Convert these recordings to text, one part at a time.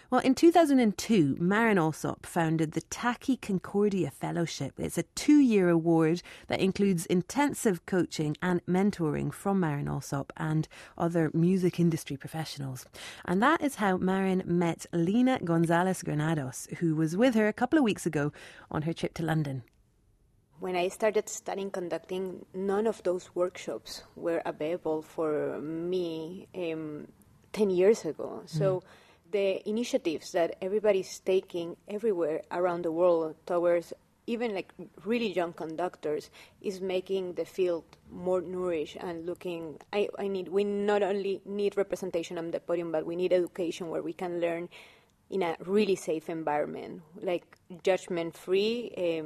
Well, in 2002, Maren Alsop founded the Taki Concordia Fellowship. It's a 2-year award that includes intensive coaching and mentoring from Maren Alsop and other music industry professionals. And that is how Maren met Lina Gonzalez Granados, who was with her a couple of weeks ago on her trip to London. When I started studying conducting, none of those workshops were available for me 10 years ago. So the initiatives that everybody's taking everywhere around the world towards even like really young conductors is making the field more nourished and looking. We not only need representation on the podium, but we need education where we can learn in a really safe environment, like judgment-free.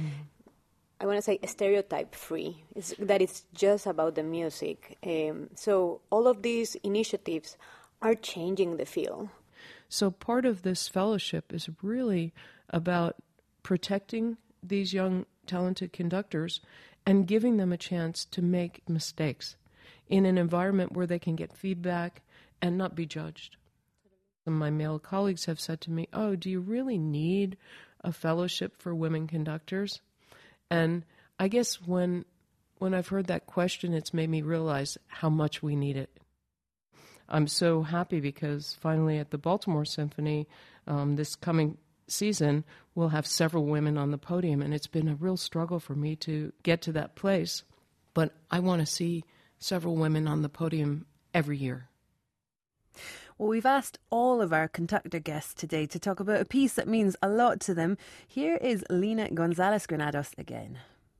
I want to say stereotype-free. That it's just about the music. So all of these initiatives are changing the field. So part of this fellowship is really about protecting these young, talented conductors and giving them a chance to make mistakes in an environment where they can get feedback and not be judged. Some of my male colleagues have said to me, "Oh, do you really need a fellowship for women conductors?" And I guess when I've heard that question, it's made me realize how much we need it. I'm so happy because finally at the Baltimore Symphony this coming season, we'll have several women on the podium, and it's been a real struggle for me to get to that place. But I want to see several women on the podium every year. Well, we've asked all of our conductor guests today to talk about a piece that means a lot to them. Here is Lina Gonzalez Granados again.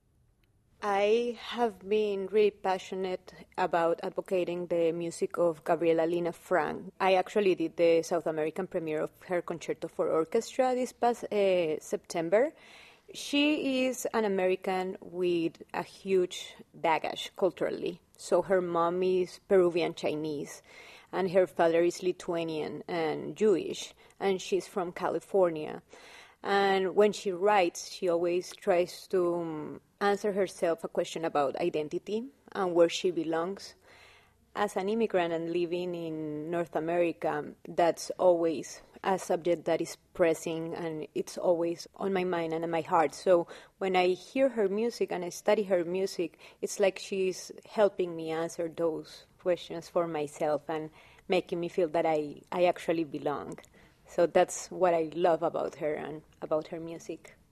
I have been really passionate about advocating the music of Gabriela Lina Frank. I actually did the South American premiere of her Concerto for Orchestra this past September. She is an American with a huge baggage culturally. So her mom is Peruvian Chinese, and her father is Lithuanian and Jewish, and she's from California. And when she writes, she always tries to answer herself a question about identity and where she belongs. As an immigrant and living in North America, that's always a subject that is pressing, and it's always on my mind and in my heart. So when I hear her music and I study her music, it's like she's helping me answer those questions for myself and making me feel that I actually belong. So that's what I love about her and about her music.